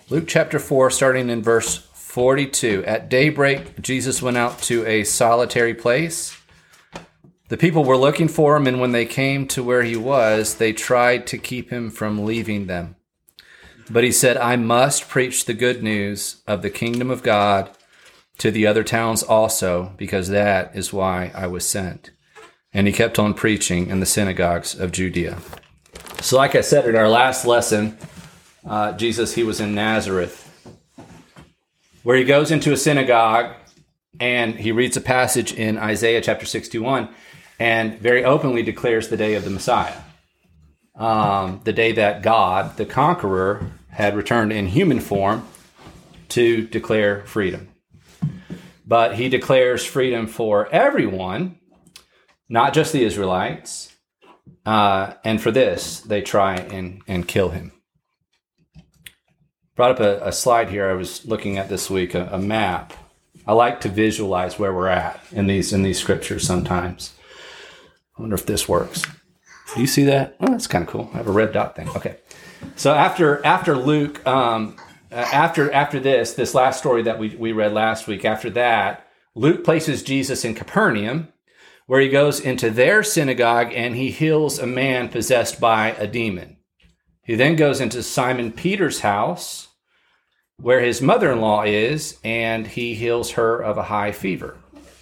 Luke chapter 4, starting in verse 42. At daybreak, Jesus went out to a solitary place. The people were looking for him, and when they came to where he was, they tried to keep him from leaving them. But he said, I must preach the good news of the kingdom of God to the other towns also, because that is why I was sent. And he kept on preaching in the synagogues of Judea. So like I said in our last lesson, Jesus, he was in Nazareth, where he goes into a synagogue and he reads a passage in Isaiah chapter 61 and very openly declares the day of the Messiah, the day that God, the conqueror, had returned in human form to declare freedom. But he declares freedom for everyone, not just the Israelites, and for this, they try and kill him. Brought up a slide here I was looking at this week, a map. I like to visualize where we're at in these scriptures sometimes. I wonder if this works. Do you see that? Oh, that's kind of cool. I have a red dot thing. Okay. So after Luke, after this last story that we read last week, after that, Luke places Jesus in Capernaum, where he goes into their synagogue and he heals a man possessed by a demon. He then goes into Simon Peter's house, where his mother-in-law is, and he heals her of a high fever.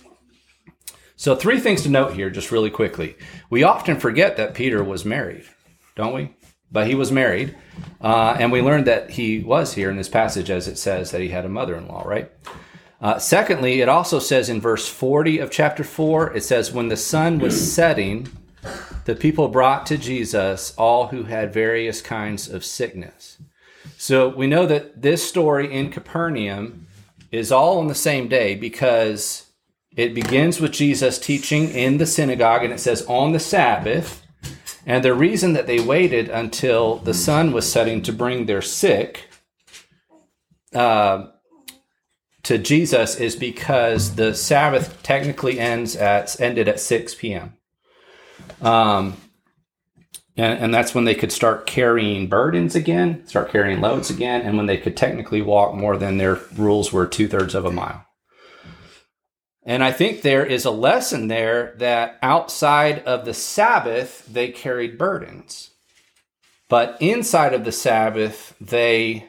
So 3 things to note here, just really quickly. We often forget that Peter was married, don't we? But he was married, and we learned that he was here in this passage, as it says that he had a mother-in-law, right? Secondly, it also says in verse 40 of chapter 4, it says, when the sun was setting, the people brought to Jesus all who had various kinds of sickness. So we know that this story in Capernaum is all on the same day because it begins with Jesus teaching in the synagogue, and it says on the Sabbath. And the reason that they waited until the sun was setting to bring their sick to Jesus is because the Sabbath technically ended at 6 p.m. And that's when they could start carrying burdens again, start carrying loads again, and when they could technically walk more than their rules were 2/3 of a mile. And I think there is a lesson there that outside of the Sabbath, they carried burdens. But inside of the Sabbath, they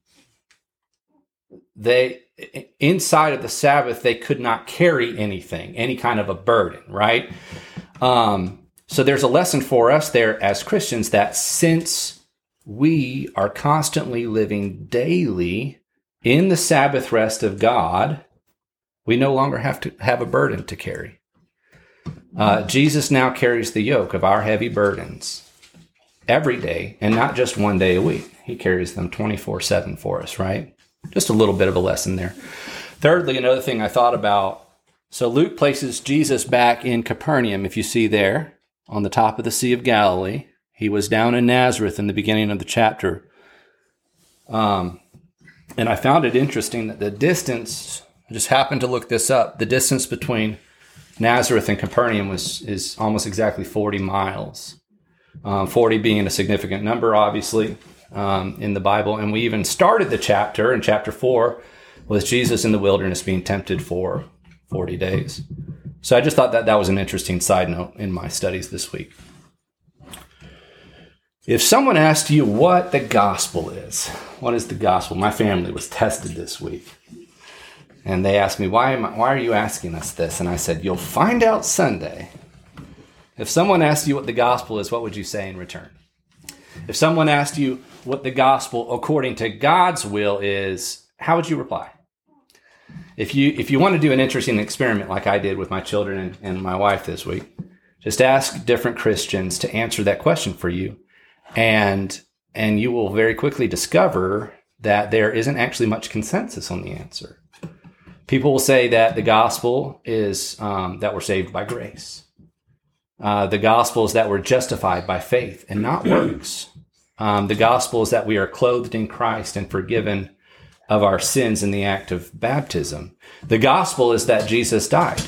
could not carry anything, any kind of a burden, right? So there's a lesson for us there as Christians that since we are constantly living daily in the Sabbath rest of God, we no longer have to have a burden to carry. Jesus now carries the yoke of our heavy burdens every day, and not just one day a week. He carries them 24/7 for us, right? Just a little bit of a lesson there. Thirdly, another thing I thought about, so Luke places Jesus back in Capernaum, if you see there, on the top of the Sea of Galilee. He was down in Nazareth in the beginning of the chapter. And I found it interesting that the distance, I just happened to look this up, the distance between Nazareth and Capernaum is almost exactly 40 miles. 40 being a significant number, obviously, in the Bible. And we even started the chapter in chapter 4 with Jesus in the wilderness being tempted for 40 days. So I just thought that was an interesting side note in my studies this week. If someone asked you what the gospel is, what is the gospel? My family was tested this week. And they asked me, why are you asking us this? And I said, you'll find out Sunday. If someone asked you what the gospel is, what would you say in return? If someone asked you what the gospel according to God's will is, how would you reply? If you want to do an interesting experiment like I did with my children and my wife this week, just ask different Christians to answer that question for you. And you will very quickly discover that there isn't actually much consensus on the answer. People will say that the gospel is that we're saved by grace. The gospel is that we're justified by faith and not works. The gospel is that we are clothed in Christ and forgiven of our sins in the act of baptism. The gospel is that Jesus died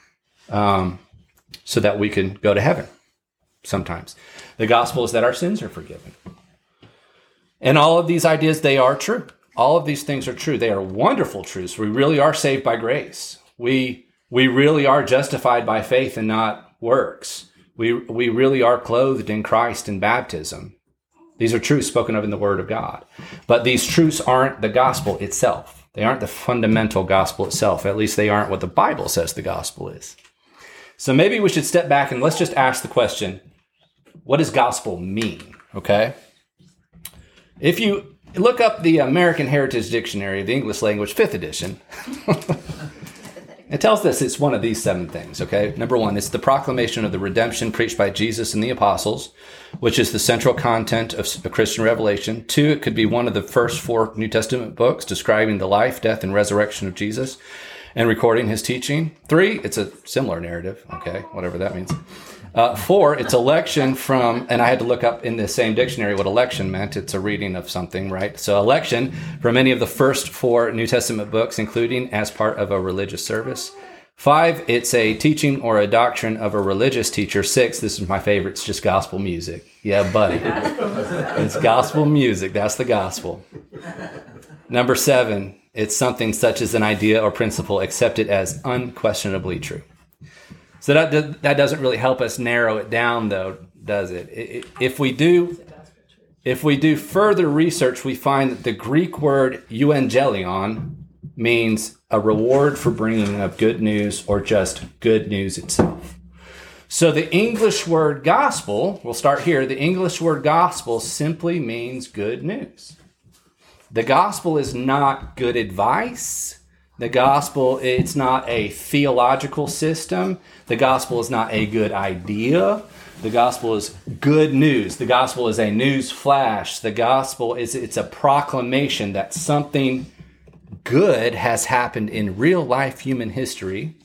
so that we can go to heaven sometimes. The gospel is that our sins are forgiven. And all of these ideas, they are true. All of these things are true. They are wonderful truths. We really are saved by grace. We really are justified by faith and not works. We really are clothed in Christ in baptism. These are truths spoken of in the Word of God. But these truths aren't the gospel itself. They aren't the fundamental gospel itself. At least they aren't what the Bible says the gospel is. So maybe we should step back and let's just ask the question, what does gospel mean? Okay? If you look up the American Heritage Dictionary of the English Language, 5th edition, it tells us it's one of these 7 things, okay? Number 1, it's the proclamation of the redemption preached by Jesus and the apostles, which is the central content of a Christian revelation. 2, it could be one of the first 4 New Testament books describing the life, death, and resurrection of Jesus and recording his teaching. 3, it's a similar narrative, okay, whatever that means. 4, it's election from, and I had to look up in the same dictionary what election meant. It's a reading of something, right? So election from any of the first 4 New Testament books, including as part of a religious service. 5, it's a teaching or a doctrine of a religious teacher. 6, this is my favorite, it's just gospel music. Yeah, buddy. It's gospel music. That's the gospel. Number 7, it's something such as an idea or principle accepted as unquestionably true. So that doesn't really help us narrow it down, though, does it? If we do further research, we find that the Greek word euangelion means a reward for bringing up good news or just good news itself. So the English word gospel, we'll start here, the English word gospel simply means good news. The gospel is not good advice. The gospel, it's not a theological system. The gospel is not a good idea. The gospel is good news. The gospel is a news flash. The gospel it's a proclamation that something good has happened in real life human history.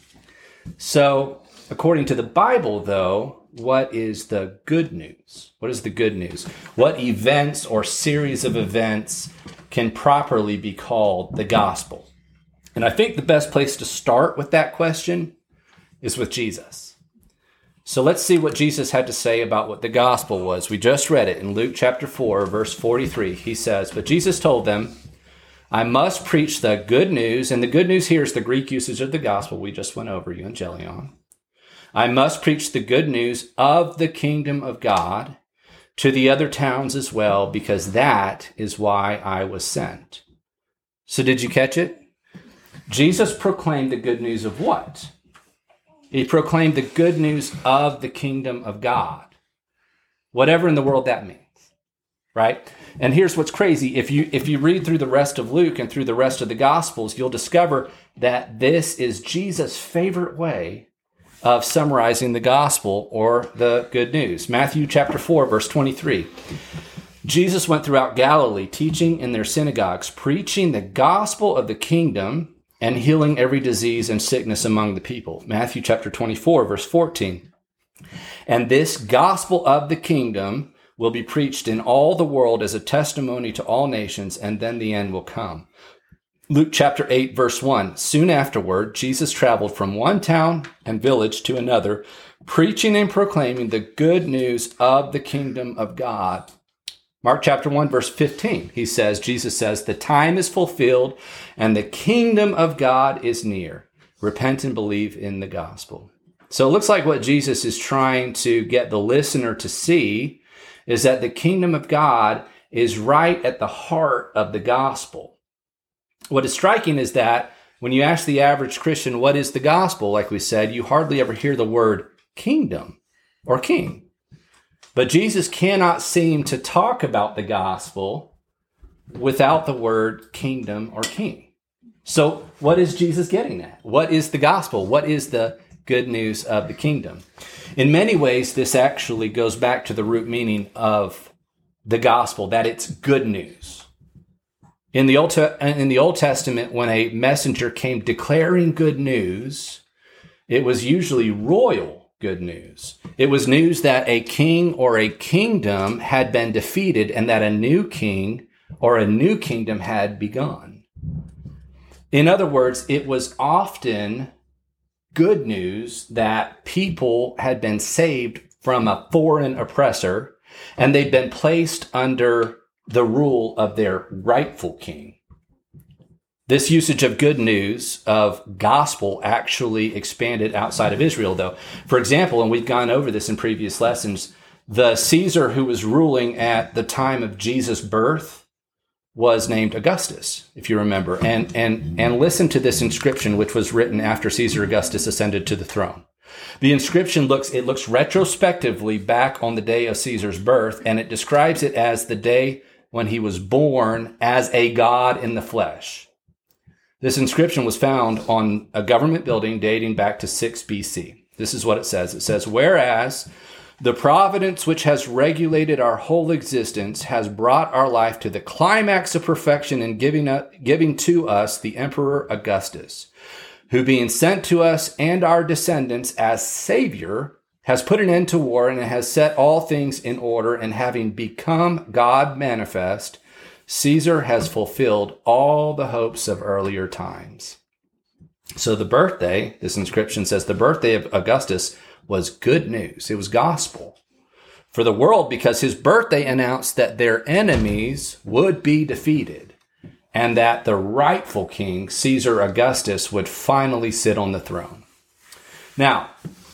So, according to the Bible, though, what is the good news? What is the good news? What events or series of events can properly be called the gospel? And I think the best place to start with that question is with Jesus. So let's see what Jesus had to say about what the gospel was. We just read it in Luke chapter 4, verse 43. He says, "But Jesus told them, I must preach the good news." And the good news here is the Greek usage of the gospel we just went over, euangelion. "I must preach the good news of the kingdom of God to the other towns as well, because that is why I was sent." So did you catch it? Jesus proclaimed the good news of what? He proclaimed the good news of the kingdom of God. Whatever in the world that means, right? And here's what's crazy. If you read through the rest of Luke and through the rest of the Gospels, you'll discover that this is Jesus' favorite way of summarizing the gospel or the good news. Matthew chapter 4, verse 23. Jesus went throughout Galilee, teaching in their synagogues, preaching the gospel of the kingdom and healing every disease and sickness among the people. Matthew chapter 24, verse 14. "And this gospel of the kingdom will be preached in all the world as a testimony to all nations, and then the end will come." Luke chapter 8, verse 1. "Soon afterward, Jesus traveled from one town and village to another, preaching and proclaiming the good news of the kingdom of God." Mark chapter 1, verse 15, Jesus says, "The time is fulfilled and the kingdom of God is near. Repent and believe in the gospel." So it looks like what Jesus is trying to get the listener to see is that the kingdom of God is right at the heart of the gospel. What is striking is that when you ask the average Christian, what is the gospel, like we said, you hardly ever hear the word kingdom or king. But Jesus cannot seem to talk about the gospel without the word kingdom or king. So what is Jesus getting at? What is the gospel? What is the good news of the kingdom? In many ways, this actually goes back to the root meaning of the gospel, that it's good news. In the Old Testament, when a messenger came declaring good news, it was usually royal good news. It was news that a king or a kingdom had been defeated and that a new king or a new kingdom had begun. In other words, it was often good news that people had been saved from a foreign oppressor and they'd been placed under the rule of their rightful king. This usage of good news, of gospel, actually expanded outside of Israel, though. For example, and we've gone over this in previous lessons, the Caesar who was ruling at the time of Jesus' birth was named Augustus, if you remember. And listen to this inscription, which was written after Caesar Augustus ascended to the throne. The inscription looks retrospectively back on the day of Caesar's birth, and it describes it as the day when he was born as a god in the flesh. This inscription was found on a government building dating back to 6 BC. This is what it says. It says, "Whereas the providence which has regulated our whole existence has brought our life to the climax of perfection in giving to us the Emperor Augustus, who being sent to us and our descendants as Savior, has put an end to war and has set all things in order, and having become God manifest, Caesar has fulfilled all the hopes of earlier times." So the birthday, this inscription says, the birthday of Augustus was good news. It was gospel for the world because his birthday announced that their enemies would be defeated and that the rightful king, Caesar Augustus, would finally sit on the throne. Now,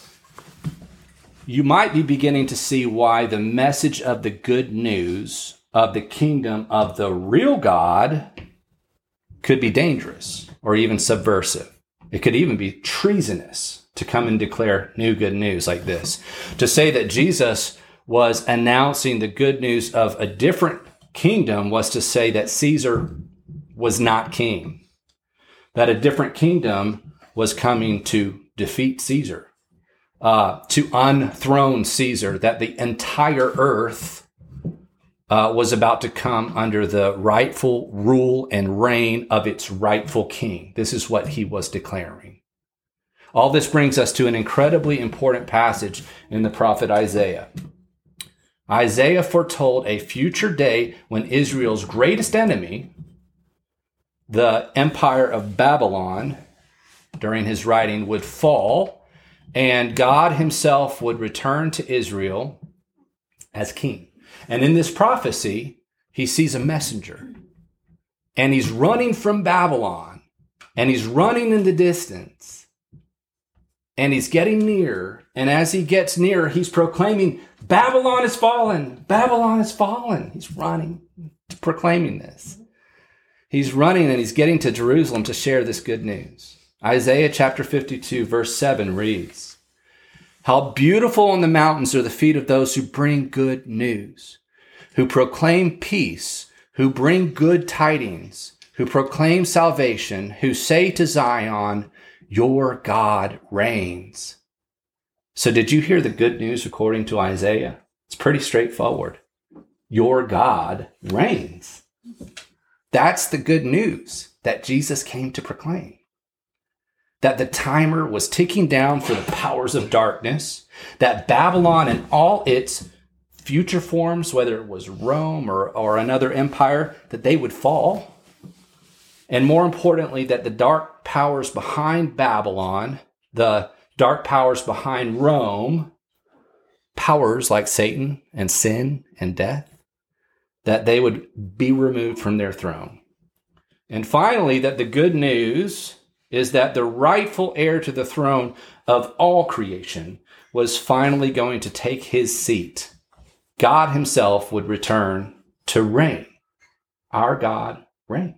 you might be beginning to see why the message of the good news of the kingdom of the real God could be dangerous or even subversive. It could even be treasonous to come and declare new good news like this. To say that Jesus was announcing the good news of a different kingdom was to say that Caesar was not king, that a different kingdom was coming to defeat Caesar, to unthrone Caesar, that the entire earth was about to come under the rightful rule and reign of its rightful king. This is what he was declaring. All this brings us to an incredibly important passage in the prophet Isaiah. Isaiah foretold a future day when Israel's greatest enemy, the empire of Babylon, during his writing, would fall, and God himself would return to Israel as king. And in this prophecy, he sees a messenger, and he's running from Babylon, and he's running in the distance, and he's getting near. And as he gets near, he's proclaiming, "Babylon is fallen! Babylon is fallen!" He's running, proclaiming this. He's running, and he's getting to Jerusalem to share this good news. Isaiah chapter 52, verse 7 reads, "How beautiful on the mountains are the feet of those who bring good news, who proclaim peace, who bring good tidings, who proclaim salvation, who say to Zion, your God reigns." So did you hear the good news according to Isaiah? It's pretty straightforward. Your God reigns. That's the good news that Jesus came to proclaim. That the timer was ticking down for the powers of darkness, that Babylon and all its future forms, whether it was Rome or another empire, that they would fall. And more importantly, that the dark powers behind Babylon, the dark powers behind Rome, powers like Satan and sin and death, that they would be removed from their throne. And finally, that the good news is that the rightful heir to the throne of all creation was finally going to take his seat. God himself would return to reign. Our God reigns.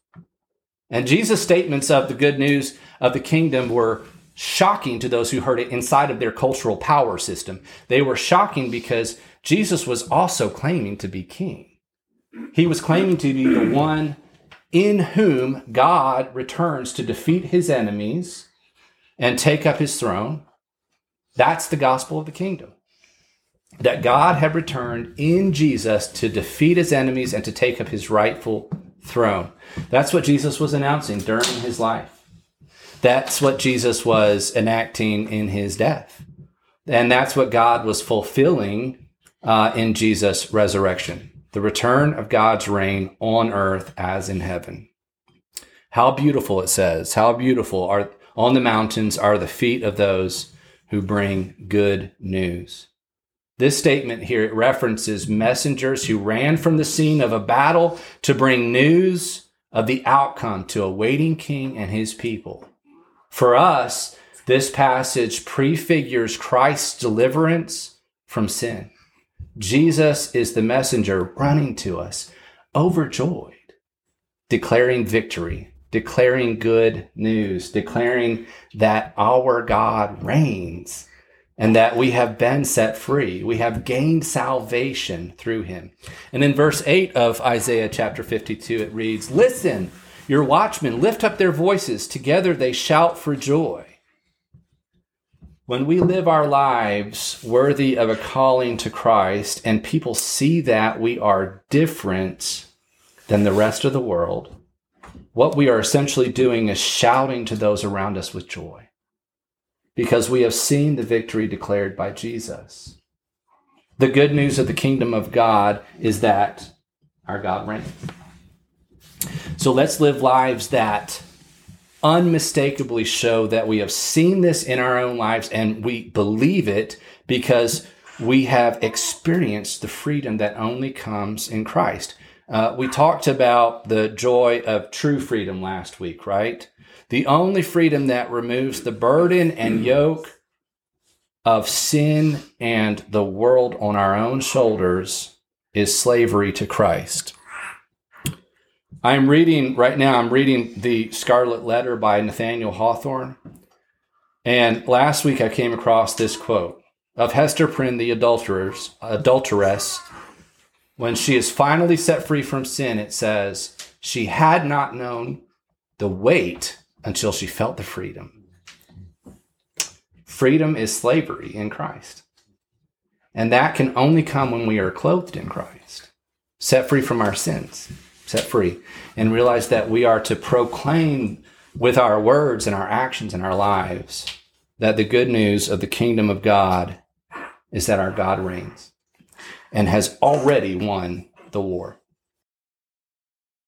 And Jesus' statements of the good news of the kingdom were shocking to those who heard it inside of their cultural power system. They were shocking because Jesus was also claiming to be king. He was claiming to be the one in whom God returns to defeat his enemies and take up his throne. That's the gospel of the kingdom. That God had returned in Jesus to defeat his enemies and to take up his rightful throne. That's what Jesus was announcing during his life. That's what Jesus was enacting in his death. And that's what God was fulfilling in Jesus' resurrection. The return of God's reign on earth as in heaven. How beautiful, it says, how beautiful are on the mountains are the feet of those who bring good news. This statement here, it references messengers who ran from the scene of a battle to bring news of the outcome to a waiting king and his people. For us, this passage prefigures Christ's deliverance from sin. Jesus is the messenger running to us, overjoyed, declaring victory, declaring good news, declaring that our God reigns and that we have been set free. We have gained salvation through him. And in verse 8 of Isaiah chapter 52, it reads, "Listen, your watchmen lift up their voices. Together they shout for joy." When we live our lives worthy of a calling to Christ and people see that we are different than the rest of the world, what we are essentially doing is shouting to those around us with joy because we have seen the victory declared by Jesus. The good news of the kingdom of God is that our God reigns. So let's live lives that unmistakably show that we have seen this in our own lives and we believe it because we have experienced the freedom that only comes in Christ. We talked about the joy of true freedom last week, right? The only freedom that removes the burden and yoke of sin and the world on our own shoulders is slavery to Christ. I'm reading the Scarlet Letter by Nathaniel Hawthorne. And last week I came across this quote of Hester Prynne, the adulteress. When she is finally set free from sin, it says, she had not known the weight until she felt the freedom. Freedom is slavery in Christ. And that can only come when we are clothed in Christ, set free from our sins. Set free, and realize that we are to proclaim with our words and our actions and our lives that the good news of the kingdom of God is that our God reigns and has already won the war.